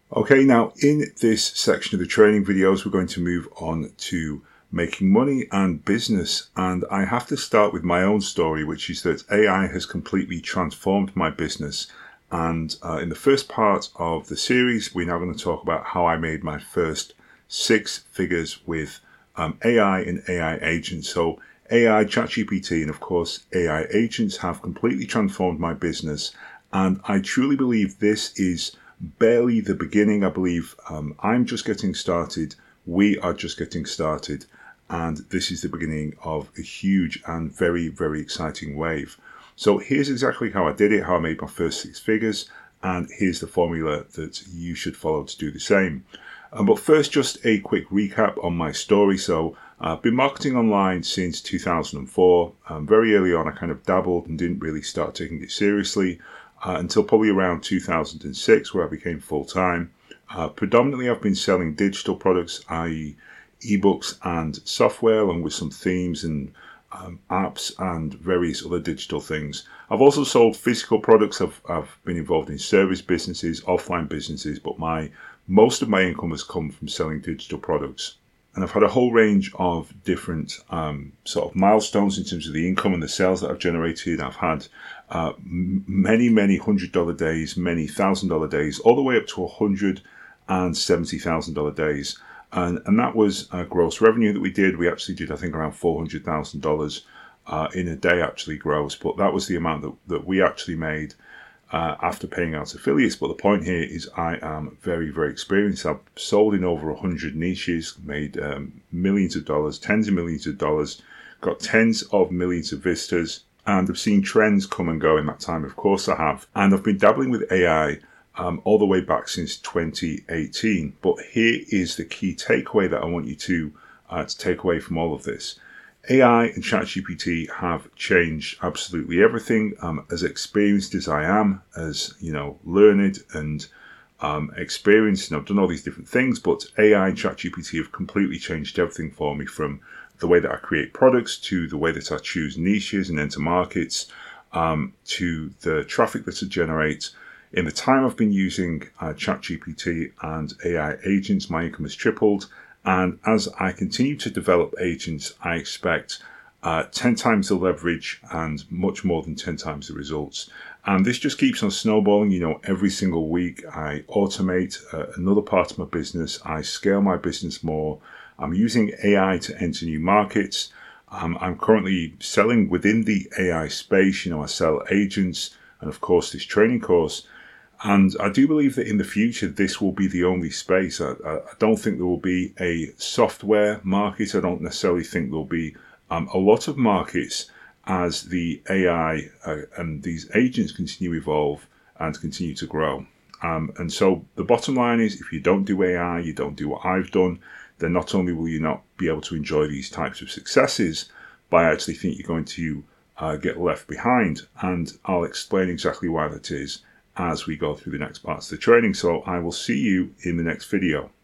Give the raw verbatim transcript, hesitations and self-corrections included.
Okay, now in this section of the training videos, we're going to move on to making money and business. And I have to start with my own story, which is that A I has completely transformed my business. And uh, in the first part of the series, we're now going to talk about how I made my first six figures with um, A I and A I agents. So A I, ChatGPT, and of course, A I agents have completely transformed my business. And I truly believe this is barely the beginning. I believe um, I'm just getting started. We are just getting started. And this is the beginning of a huge and very, very exciting wave. So here's exactly how I did it, how I made my first six figures. And here's the formula that you should follow to do the same. Um, but first, just a quick recap on my story. So I've been marketing online since two thousand four. Um, very early on, I kind of dabbled and didn't really start taking it seriously uh, until probably around two thousand six, where I became full-time. Uh, predominantly, I've been selling digital products, that is ebooks and software, along with some themes and um, apps and various other digital things. I've also sold physical products. I've, I've been involved in service businesses, offline businesses, but my most of my income has come from selling digital products. And I've had a whole range of different um, sort of milestones in terms of the income and the sales that I've generated. I've had uh, many, many hundred dollar days, many thousand dollar days, all the way up to one hundred seventy thousand dollar days. And, and that was uh, gross revenue that we did. We actually did, I think, around four hundred thousand dollars uh, in a day, actually gross. But that was the amount that, that we actually made uh, after paying out affiliates. But the point here is I am very, very experienced. I've sold in over one hundred niches, made um, millions of dollars, tens of millions of dollars, got tens of millions of visitors. And I've seen trends come and go in that time. Of course I have. And I've been dabbling with A I Um, all the way back since twenty eighteen. But here is the key takeaway that I want you to, uh, to take away from all of this. A I and ChatGPT have changed absolutely everything. Um, as experienced as I am, as you know, learned and um, experienced, and I've done all these different things, but A I and ChatGPT have completely changed everything for me, from the way that I create products to the way that I choose niches and enter markets, um, to the traffic that I generate. In the time I've been using uh, ChatGPT and A I agents, my income has tripled. And as I continue to develop agents, I expect uh, ten times the leverage and much more than ten times the results. And this just keeps on snowballing. You know, every single week I automate uh, another part of my business. I scale my business more. I'm using A I to enter new markets. Um, I'm currently selling within the A I space. You know, I sell agents and, of course, this training course. And I do believe that in the future, this will be the only space. I, I don't think there will be a software market. I don't necessarily think there'll be um, a lot of markets as the A I uh, and these agents continue to evolve and continue to grow. Um, and so the bottom line is, if you don't do A I, you don't do what I've done, then not only will you not be able to enjoy these types of successes, but I actually think you're going to uh, get left behind. And I'll explain exactly why that is as we go through the next parts of the training. So I will see you in the next video.